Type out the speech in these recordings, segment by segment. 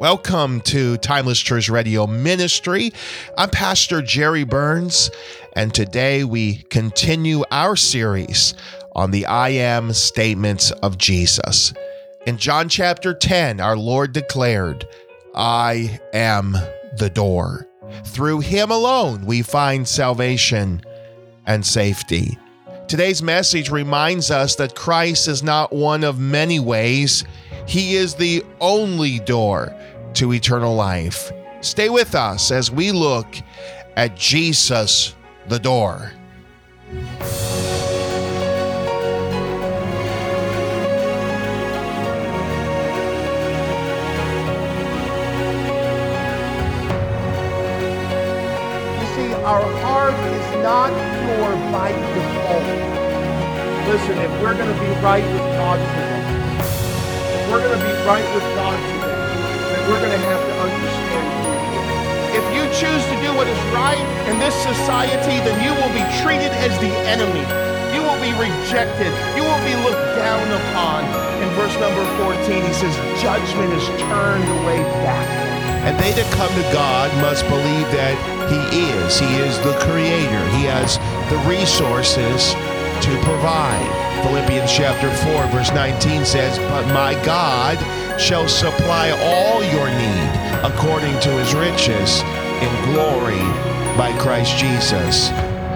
Welcome to Timeless Truth Radio Ministry. I'm Pastor Jerry Burns, and today we continue our series on the I am statements of Jesus. In John chapter 10, our Lord declared, I am the door. Through him alone, we find salvation and safety. Today's message reminds us that Christ is not one of many ways. He is the only door to eternal life. Stay with us as we look at Jesus, the door. Our heart is not pure by default. Listen, if we're going to be right with God today, then we're going to have to understand who He is. If you choose to do what is right in this society, then you will be treated as the enemy. You will be rejected. You will be looked down upon. In verse number 14, he says, judgment is turned away back. And they that come to God must believe that He is the Creator. He has the resources to provide. Philippians chapter 4, verse 19 says, but my God shall supply all your need according to His riches in glory by Christ Jesus.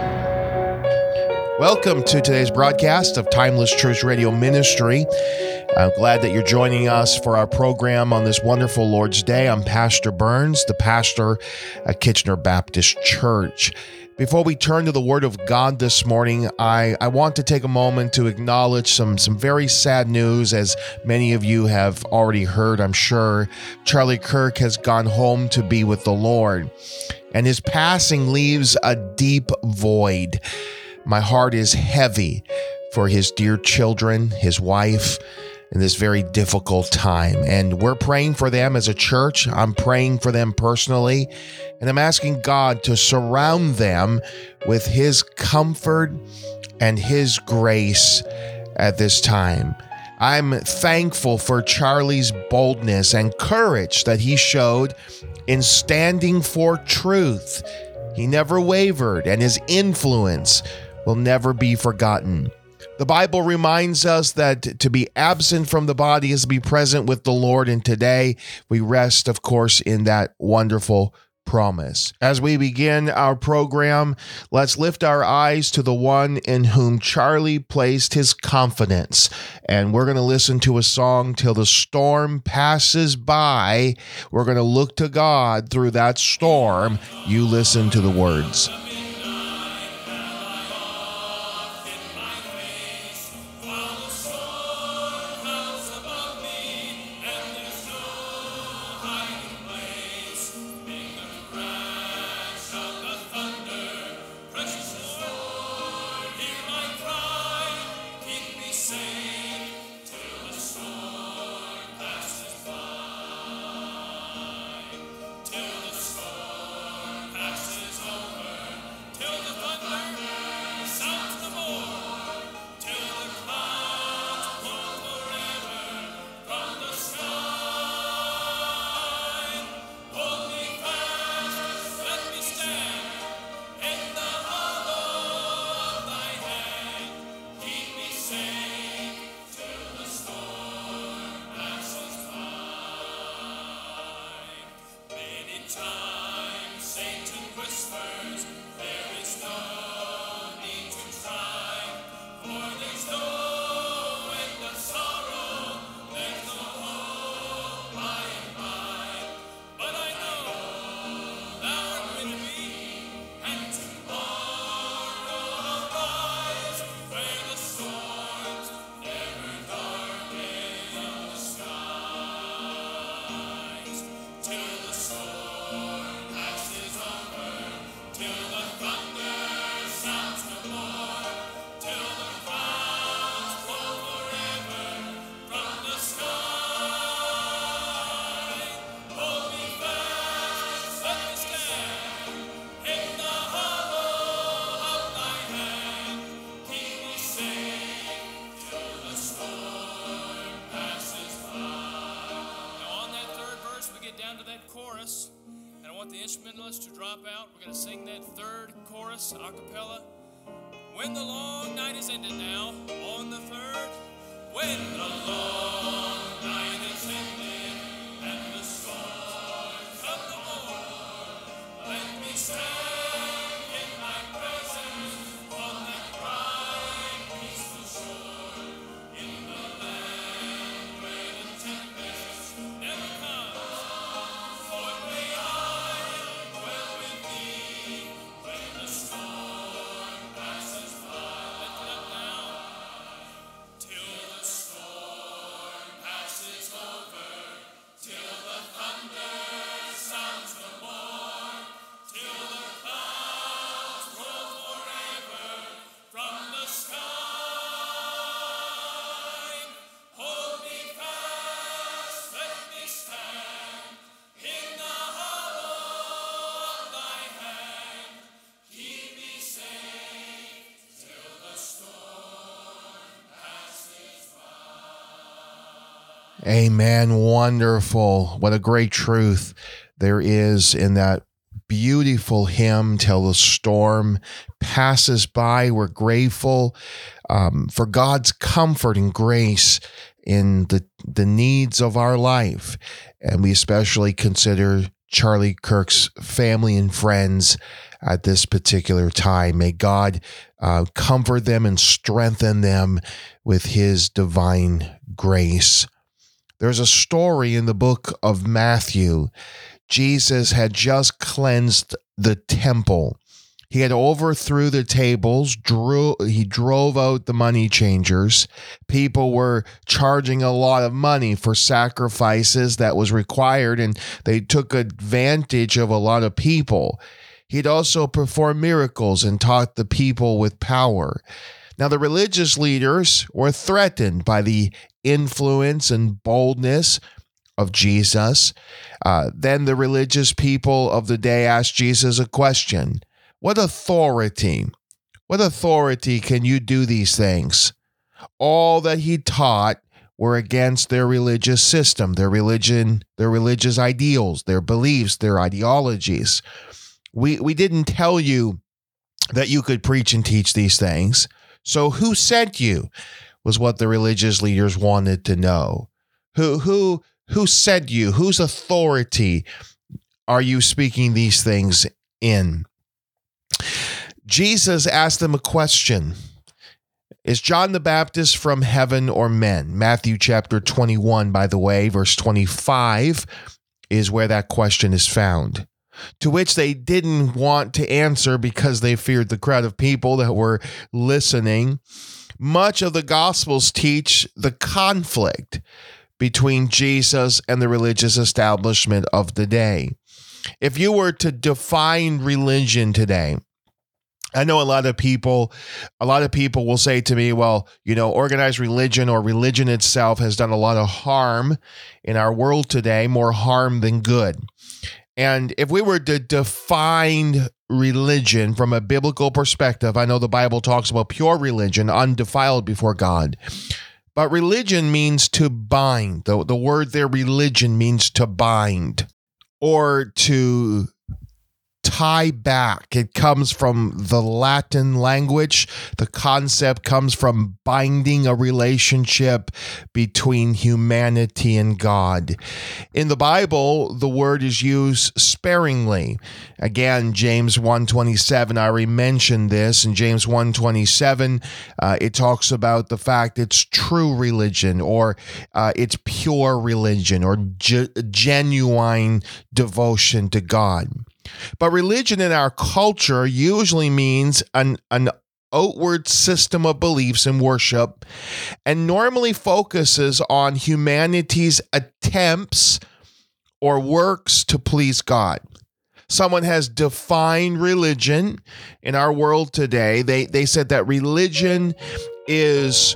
Welcome to today's broadcast of Timeless Truth Radio Ministry. I'm glad that you're joining us for our program on this wonderful Lord's Day. I'm Pastor Burns, the pastor at Kitchener Baptist Church. Before we turn to the Word of God this morning, I want to take a moment to acknowledge some very sad news. As many of you have already heard, I'm sure, Charlie Kirk has gone home to be with the Lord, and his passing leaves a deep void. My heart is heavy for his dear children, his wife, in this very difficult time. And we're praying for them as a church. I'm praying for them personally. And I'm asking God to surround them with His comfort and His grace at this time. I'm thankful for Charlie's boldness and courage that he showed in standing for truth. He never wavered, and his influence will never be forgotten. The Bible reminds us that to be absent from the body is to be present with the Lord, and today we rest, of course, in that wonderful promise. As we begin our program, let's lift our eyes to the one in whom Charlie placed his confidence, and we're going to listen to a song till the storm passes by. We're going to look to God through that storm. You listen to the words. down to that chorus, and I want the instrumentalists to drop out. We're going to sing that third chorus a cappella. When the long night is ended now, on the third. When the long night is ended and the storms of the morn, let me stand in my presence on that bright, peaceful shore, in the land where the tempest never comes. For may I dwell with thee when the storm passes by. Lift it up now. Till the storm passes over, till the thunder sounds no more, till the clouds roll forever from the sky. Hold me fast, let me stand in the hollow of thy hand. Keep me safe till the storm passes by. Amen. Wonderful. What a great truth there is in that beautiful hymn, Till the Storm Passes By. We're grateful for God's comfort and grace in the needs of our life. And we especially consider Charlie Kirk's family and friends at this particular time. May God comfort them and strengthen them with his divine grace. There's a story in the book of Matthew. Jesus had just cleansed the temple. He had overthrew the tables, he drove out the money changers. People were charging a lot of money for sacrifices that was required, and they took advantage of a lot of people. He'd also performed miracles and taught the people with power. Now, the religious leaders were threatened by the influence and boldness of Jesus. Then the religious people of the day asked Jesus a question. What authority can you do these things? All that he taught were against their religious system, their religion, their religious ideals, their beliefs, their ideologies. We didn't tell you that you could preach and teach these things. So who sent you? Was what the religious leaders wanted to know. Who sent you? Whose authority are you speaking these things in? Jesus asked them a question. Is John the Baptist from heaven or men? Matthew chapter 21, by the way, verse 25 is where that question is found. To which they didn't want to answer because they feared the crowd of people that were listening. Much of the Gospels teach the conflict between Jesus and the religious establishment of the day. If you were to define religion today, I know a lot of people will say to me, well, organized religion or religion itself has done a lot of harm in our world today, more harm than good. And if we were to define religion from a biblical perspective, I know the Bible talks about pure religion, undefiled before God. But religion means to bind. The word there, religion, means to bind or to tie back. It comes from the Latin language. The concept comes from binding a relationship between humanity and God. In the Bible, the word is used sparingly. Again, James 1:27, I already mentioned this. In James 1:27, it talks about the fact it's true religion or it's pure religion or genuine devotion to God. But religion in our culture usually means an outward system of beliefs and worship, and normally focuses on humanity's attempts or works to please God. Someone has defined religion in our world today. They said that religion is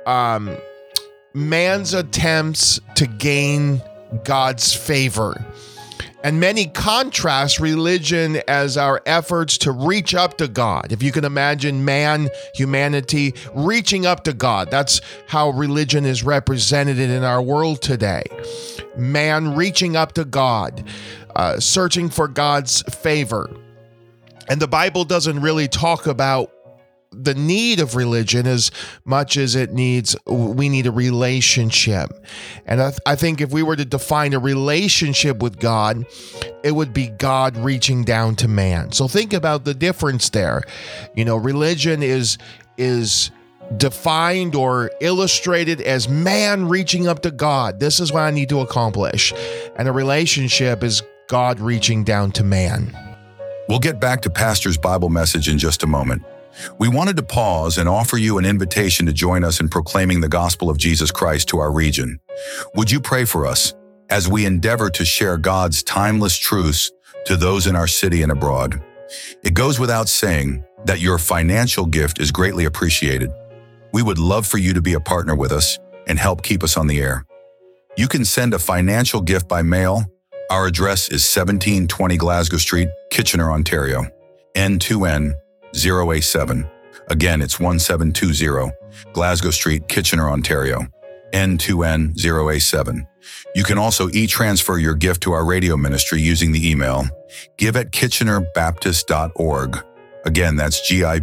man's attempts to gain God's favor. And many contrast religion as our efforts to reach up to God. If you can imagine humanity reaching up to God, that's how religion is represented in our world today. man reaching up to God, searching for God's favor. And the Bible doesn't really talk about the need of religion as much as we need a relationship. And I think if we were to define a relationship with God, it would be God reaching down to man. So think about the difference there. Religion is defined or illustrated as man reaching up to God. This is what I need to accomplish. And a relationship is God reaching down to man. We'll get back to Pastor's Bible message in just a moment. We wanted to pause and offer you an invitation to join us in proclaiming the gospel of Jesus Christ to our region. Would you pray for us as we endeavor to share God's timeless truths to those in our city and abroad? It goes without saying that your financial gift is greatly appreciated. We would love for you to be a partner with us and help keep us on the air. You can send a financial gift by mail. Our address is 1720 Glasgow Street, Kitchener, Ontario, N2N 0A7. Again, it's 1720 Glasgow Street, Kitchener, Ontario, N2N 0A7. You can also e-transfer your gift to our radio ministry using the email give@kitchenerbaptist.org. Again, that's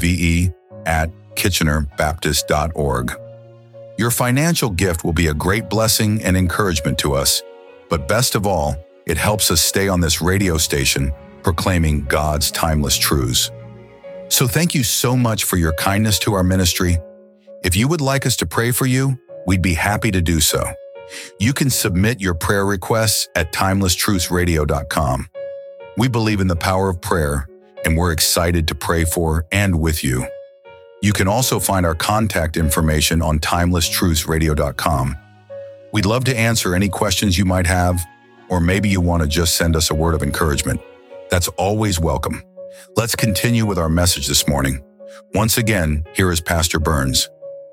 give@kitchenerbaptist.org. Your financial gift will be a great blessing and encouragement to us, but best of all, it helps us stay on this radio station proclaiming God's timeless truths. So thank you so much for your kindness to our ministry. If you would like us to pray for you, we'd be happy to do so. You can submit your prayer requests at timelesstruthsradio.com. We believe in the power of prayer, and we're excited to pray for and with you. You can also find our contact information on timelesstruthsradio.com. We'd love to answer any questions you might have, or maybe you want to just send us a word of encouragement. That's always welcome. Let's continue with our message this morning. Once again, here is Pastor Burns.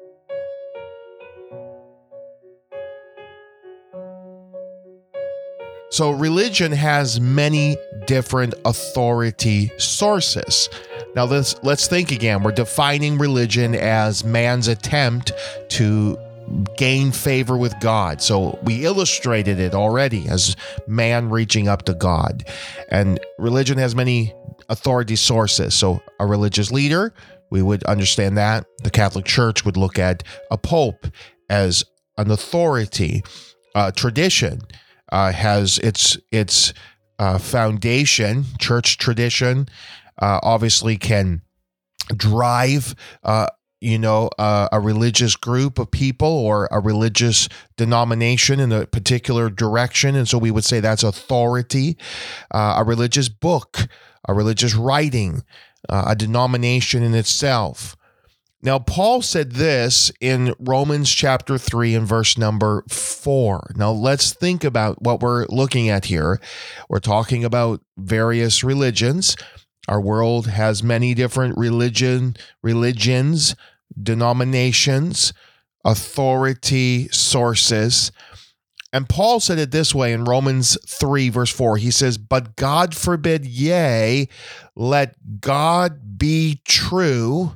So religion has many different authority sources. Now let's think again. We're defining religion as man's attempt to gain favor with God. So we illustrated it already as man reaching up to God. And religion has many authority sources. So a religious leader, we would understand that. The Catholic Church would look at a pope as an authority. Tradition has its foundation. Church tradition obviously can drive a religious group of people or a religious denomination in a particular direction. And so we would say that's authority. A religious book, a religious writing, a denomination in itself. Now, Paul said this in Romans chapter 3 and verse number 4. Now, let's think about what we're looking at here. We're talking about various religions. Our world has many different religions, denominations, authority sources. And Paul said it this way in Romans 3, verse 4. He says, "But God forbid, yea, let God be true,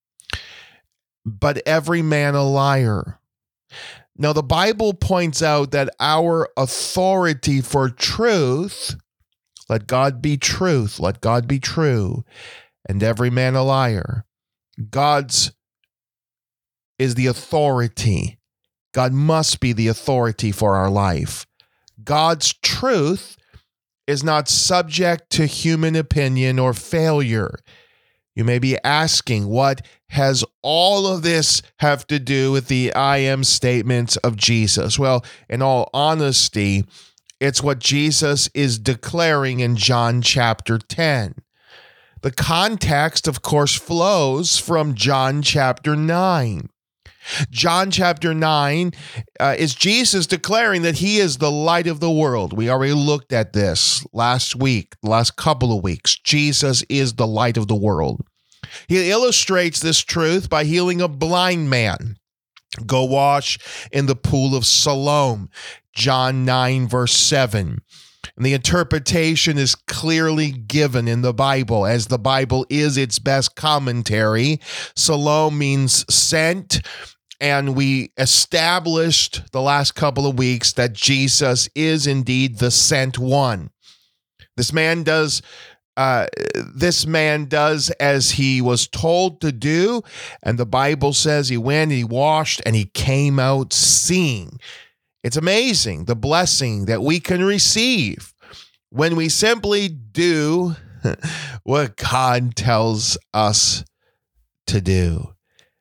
but every man a liar." Now, the Bible points out that our authority for truth, let God be truth, let God be true, and every man a liar. God's is the authority. God must be the authority for our life. God's truth is not subject to human opinion or failure. You may be asking, what has all of this have to do with the I am statements of Jesus? Well, in all honesty, it's what Jesus is declaring in John chapter 10. The context, of course, flows from John chapter 9. John chapter 9 is Jesus declaring that he is the light of the world. We already looked at this last couple of weeks. Jesus is the light of the world. He illustrates this truth by healing a blind man. Go wash in the pool of Siloam, John 9, verse 7. And the interpretation is clearly given in the Bible, as the Bible is its best commentary. Siloam means sent, And we established the last couple of weeks that Jesus is indeed the sent one. This man does as he was told to do, and the Bible says he went, he washed, and he came out seeing. It's amazing the blessing that we can receive when we simply do what God tells us to do.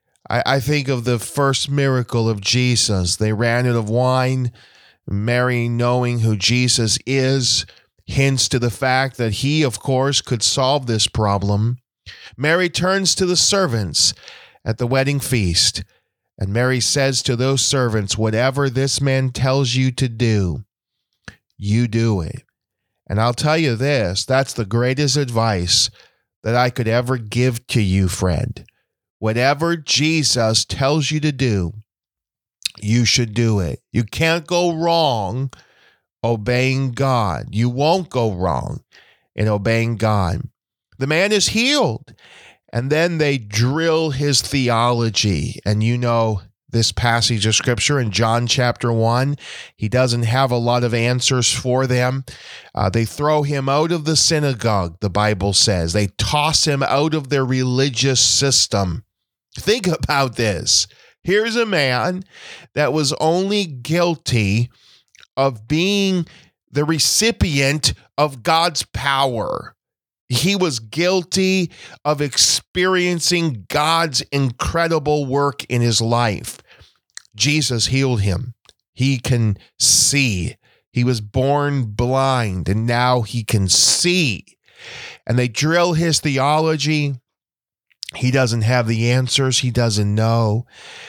I think of the first miracle of Jesus. They ran out of wine. Mary, knowing who Jesus is, hints to the fact that he, of course, could solve this problem. Mary turns to the servants at the wedding feast, and Mary says to those servants, whatever this man tells you to do, you do it. And I'll tell you this, that's the greatest advice that I could ever give to you, friend. Whatever Jesus tells you to do, you should do it. You can't go wrong obeying God. You won't go wrong in obeying God. The man is healed, and then they drill his theology. And you know this passage of scripture in John chapter 1, he doesn't have a lot of answers for them. They throw him out of the synagogue, the Bible says. They toss him out of their religious system. Think about this. Here's a man that was only guilty of being the recipient of God's power. He was guilty of experiencing God's incredible work in his life. Jesus healed him. He can see. He was born blind, and now he can see. And they drill his theology. He doesn't have the answers. He doesn't know.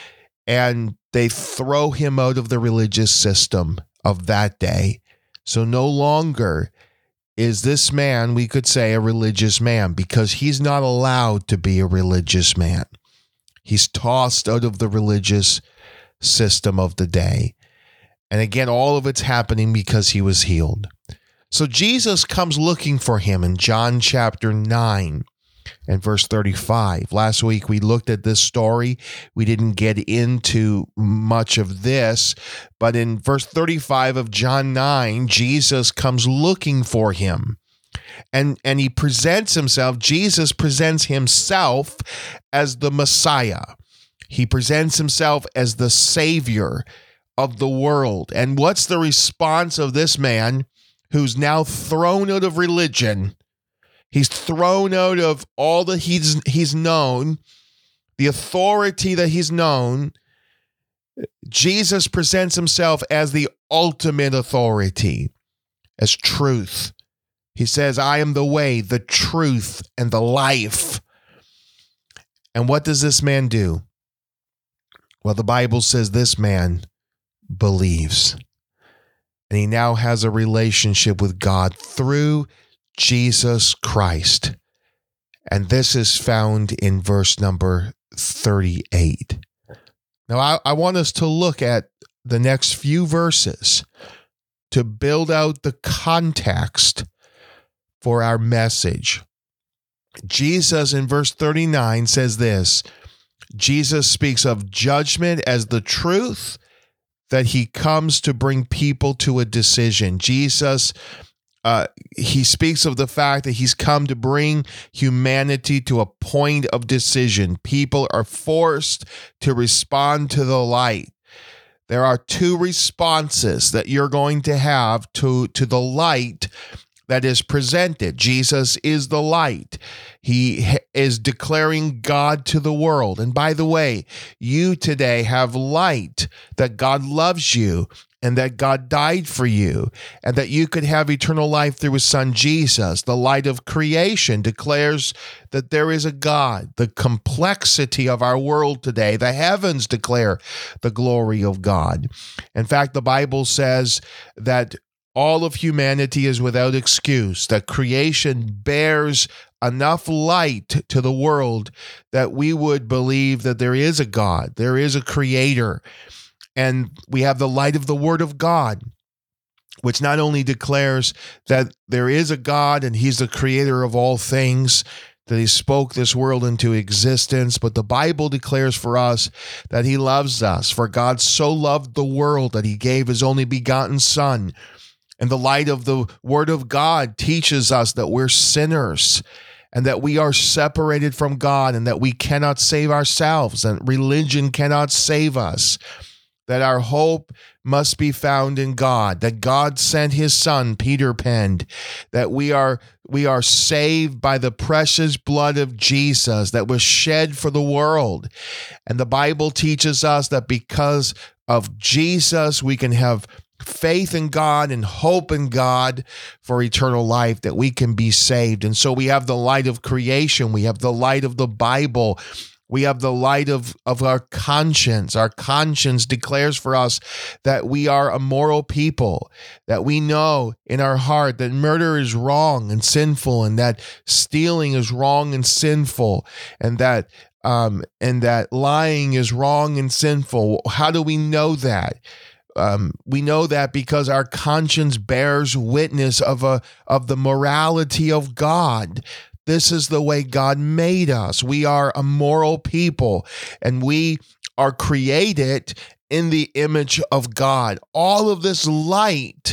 And they throw him out of the religious system of that day. So no longer is this man, we could say, a religious man, because he's not allowed to be a religious man. He's tossed out of the religious system of the day. And again, all of it's happening because he was healed. So Jesus comes looking for him in John chapter 9 and verse 35. Last week we looked at this story. We didn't get into much of this, but in verse 35 of John 9, Jesus comes looking for him. And he presents himself, Jesus presents himself as the Messiah. He presents himself as the Savior of the world. And what's the response of this man who's now thrown out of religion? He's thrown out of all that he's known, the authority that he's known. Jesus presents himself as the ultimate authority, as truth. He says, I am the way, the truth, and the life. And what does this man do? Well, the Bible says this man believes. And he now has a relationship with God through Jesus Christ. And this is found in verse number 38. Now, I want us to look at the next few verses to build out the context for our message. Jesus in verse 39 says this. Jesus speaks of judgment as the truth, that he comes to bring people to a decision. Jesus, he speaks of the fact that he's come to bring humanity to a point of decision. People are forced to respond to the light. There are two responses that you're going to have to the light that is presented. Jesus is the light. He is declaring God to the world. And by the way, you today have light, that God loves you and that God died for you and that you could have eternal life through his son Jesus. The light of creation declares that there is a God. The complexity of our world today, the heavens declare the glory of God. In fact, the Bible says that all of humanity is without excuse, that creation bears enough light to the world that we would believe that there is a God, there is a creator. And we have the light of the Word of God, which not only declares that there is a God and he's the creator of all things, that he spoke this world into existence. But the Bible declares for us that he loves us. For God so loved the world that he gave his only begotten Son. And the light of the Word of God teaches us that we're sinners and that we are separated from God and that we cannot save ourselves and religion cannot save us, that our hope must be found in God, that God sent his Son, Peter penned, that we are saved by the precious blood of Jesus that was shed for the world. And the Bible teaches us that because of Jesus, we can have faith in God and hope in God for eternal life, that we can be saved. And so we have the light of creation. We have the light of the Bible. We have the light of our conscience. Our conscience declares for us that we are a moral people, that we know in our heart that murder is wrong and sinful, and that stealing is wrong and sinful, and that lying is wrong and sinful. How do we know that? We know that because our conscience bears witness of the morality of God. This is the way God made us. We are a moral people, and we are created in the image of God. All of this light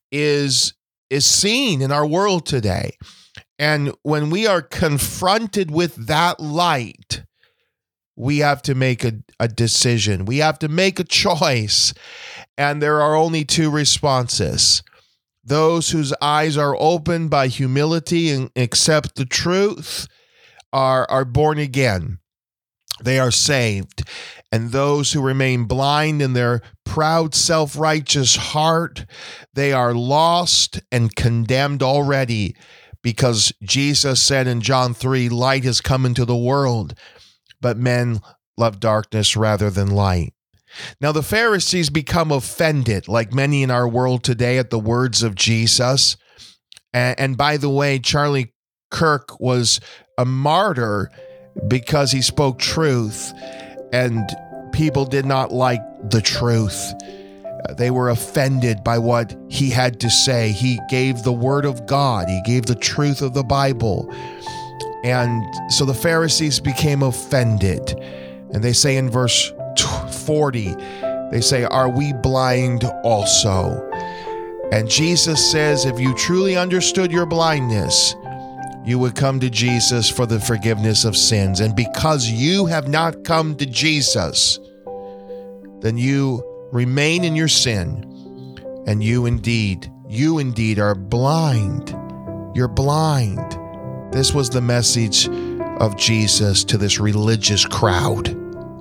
is seen in our world today. And when we are confronted with that light, we have to make a decision. We have to make a choice. And there are only two responses. Those whose eyes are opened by humility and accept the truth are born again. They are saved. And those who remain blind in their proud, self-righteous heart, they are lost and condemned already, because Jesus said in John 3, light has come into the world, but men love darkness rather than light. Now, the Pharisees become offended, like many in our world today, at the words of Jesus. And by the way, Charlie Kirk was a martyr because he spoke truth, and people did not like the truth. They were offended by what he had to say. He gave the word of God. He gave the truth of the Bible. And so the Pharisees became offended. And they say in verse 40, they say, are we blind also? And Jesus says, if you truly understood your blindness, you would come to Jesus for the forgiveness of sins. And because you have not come to Jesus, then you remain in your sin, and you indeed are blind. You're blind. This was the message of Jesus to this religious crowd.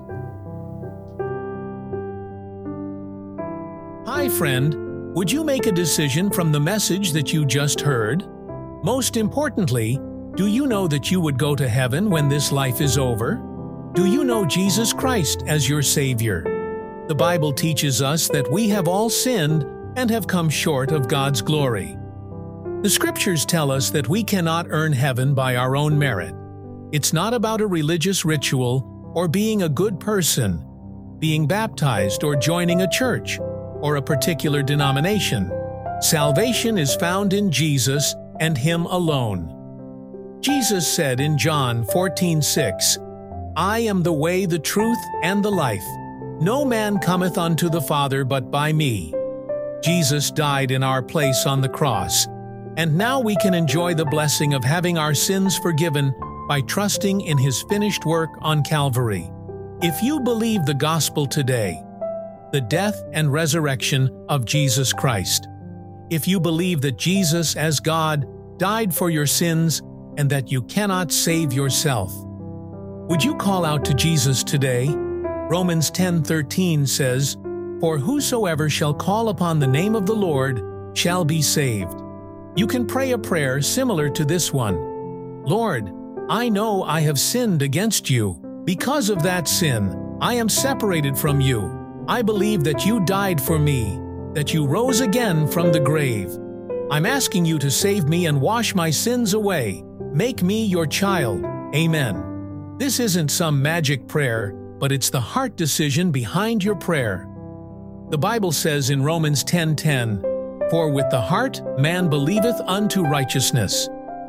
Hi, friend. Would you make a decision from the message that you just heard? Most importantly, do you know that you would go to heaven when this life is over? Do you know Jesus Christ as your Savior? The Bible teaches us that we have all sinned and have come short of God's glory. The Scriptures tell us that we cannot earn heaven by our own merit. It's not about a religious ritual or being a good person, being baptized or joining a church or a particular denomination. Salvation is found in Jesus and Him alone. Jesus said in John 14:6, I am the way, the truth, and the life. No man cometh unto the Father but by me. Jesus died in our place on the cross, and now we can enjoy the blessing of having our sins forgiven by trusting in His finished work on Calvary. If you believe the gospel today, the death and resurrection of Jesus Christ, if you believe that Jesus as God died for your sins and that you cannot save yourself, would you call out to Jesus today? Romans 10:13 says, For whosoever shall call upon the name of the Lord shall be saved. You can pray a prayer similar to this one. Lord, I know I have sinned against you. Because of that sin, I am separated from you. I believe that you died for me, that you rose again from the grave. I'm asking you to save me and wash my sins away. Make me your child. Amen. This isn't some magic prayer, but it's the heart decision behind your prayer. The Bible says in Romans 10:10, For with the heart man believeth unto righteousness,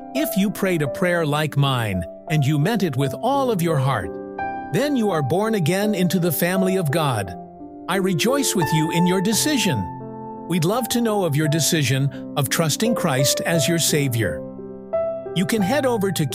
If you prayed a prayer like mine, and you meant it with all of your heart, then you are born again into the family of God. I rejoice with you in your decision. We'd love to know of your decision of trusting Christ as your Savior. You can head over to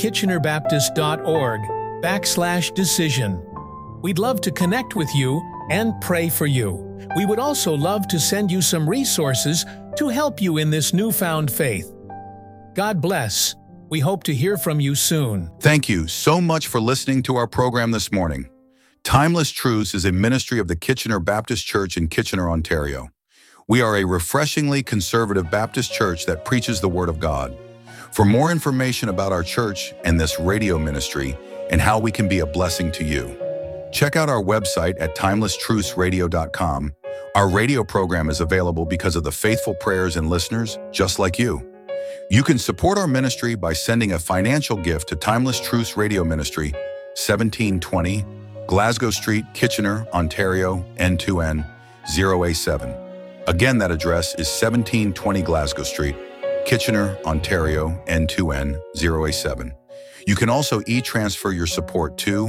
kitchenerbaptist.org/decision. We'd love to connect with you and pray for you. We would also love to send you some resources to help you in this newfound faith. God bless. We hope to hear from you soon. Thank you so much for listening to our program this morning. Timeless Truths is a ministry of the Kitchener Baptist Church in Kitchener, Ontario. We are a refreshingly conservative Baptist church that preaches the Word of God. For more information about our church and this radio ministry and how we can be a blessing to you, check out our website at timelesstruthsradio.com. Our radio program is available because of the faithful prayers and listeners just like you. You can support our ministry by sending a financial gift to Timeless Truths Radio Ministry, 1720 Glasgow Street, Kitchener, Ontario, N2N 0A7. Again, that address is 1720 Glasgow Street, Kitchener, Ontario, N2N 0A7. You can also e-transfer your support to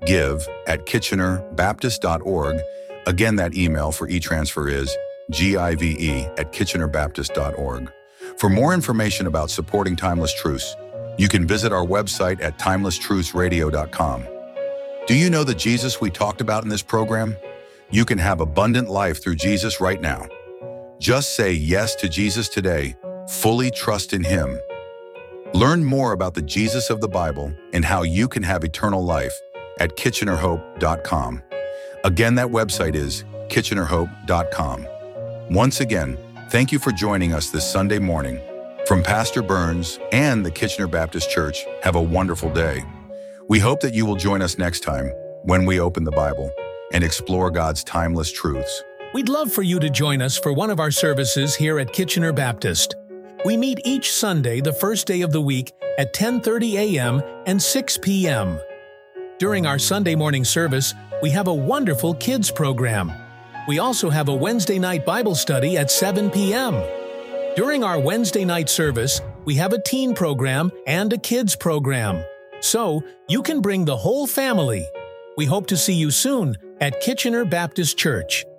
give@kitchenerbaptist.org. Again, that email for e-transfer is give@kitchenerbaptist.org. For more information about supporting Timeless Truths, you can visit our website at timelesstruthsradio.com. Do you know the Jesus we talked about in this program? You can have abundant life through Jesus right now. Just say yes to Jesus today. Fully trust in Him. Learn more about the Jesus of the Bible and how you can have eternal life at kitchenerhope.com. Again, that website is kitchenerhope.com. Once again, thank you for joining us this Sunday morning. From Pastor Burns and the Kitchener Baptist Church, have a wonderful day. We hope that you will join us next time when we open the Bible and explore God's timeless truths. We'd love for you to join us for one of our services here at Kitchener Baptist. We meet each Sunday, the first day of the week, at 10:30 a.m. and 6 p.m. During our Sunday morning service, we have a wonderful kids program. We also have a Wednesday night Bible study at 7 p.m. During our Wednesday night service, we have a teen program and a kids program. So, you can bring the whole family. We hope to see you soon at Kitchener Baptist Church.